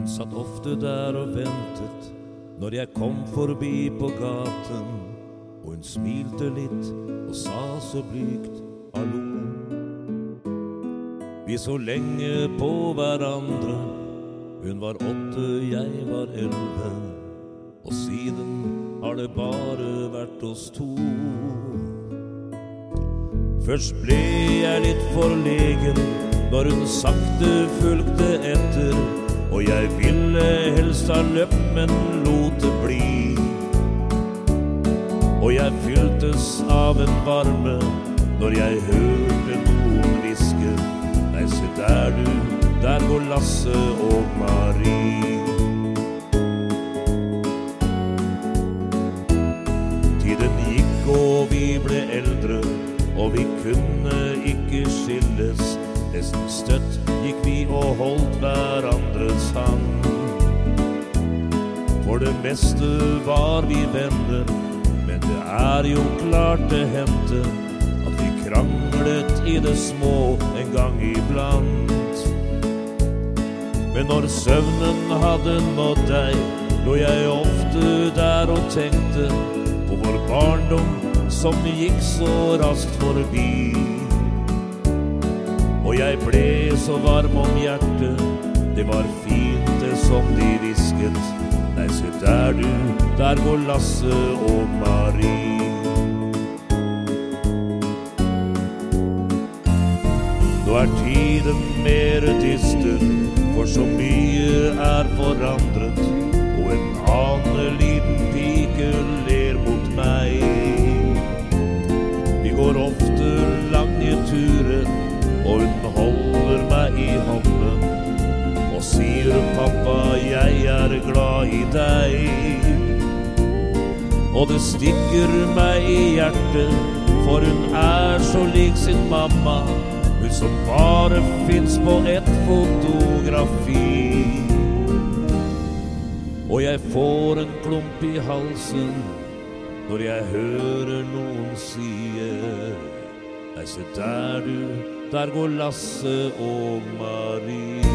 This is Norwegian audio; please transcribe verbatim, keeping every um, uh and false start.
Hun satt ofte der og ventet når jeg kom forbi på gaten, og hun smilte litt og sa så blygt hallo. Vi så lenge på hverandre, hun var åtte, jeg var elleve, og siden har det bare vært oss to. Først ble jeg litt forlegen når hun sakte fulgte etter, og jeg ville helst ha løpt, men lot det bli. Og jeg fylltes av en varme når jeg hørte noen viske: nei, se der du, der går Lasse og Marie. Tiden gikk og vi ble eldre, og vi kunne ikke skilles. Nesten støtt gikk vi og holdt hverandres hand. For det meste var vi venner, men det er jo klart det hendte at vi kranglet i det små en gang iblant. Men når søvnen hadde nådd deg, lå jeg ofte der og tenkte på vår barndom som gikk så raskt forbi. Og jeg ble så varm om hjertet, det var fint det som de visket: nei, se der du, der går Lasse og Marie. Nå er tiden mer dyster, for så mye er forandret, og en annen liten pike ler mot meg. Vi går ofte lange turer, og hun holder meg i hånden og sier: pappa, jeg er glad i deg. Og det stikker meg i hjertet, for hun er så lik sin mamma, hun som bare finnes på et fotografi. Og jeg får en klump i halsen når jeg hører noen si: nei, se der du, der går Lasse og Marie.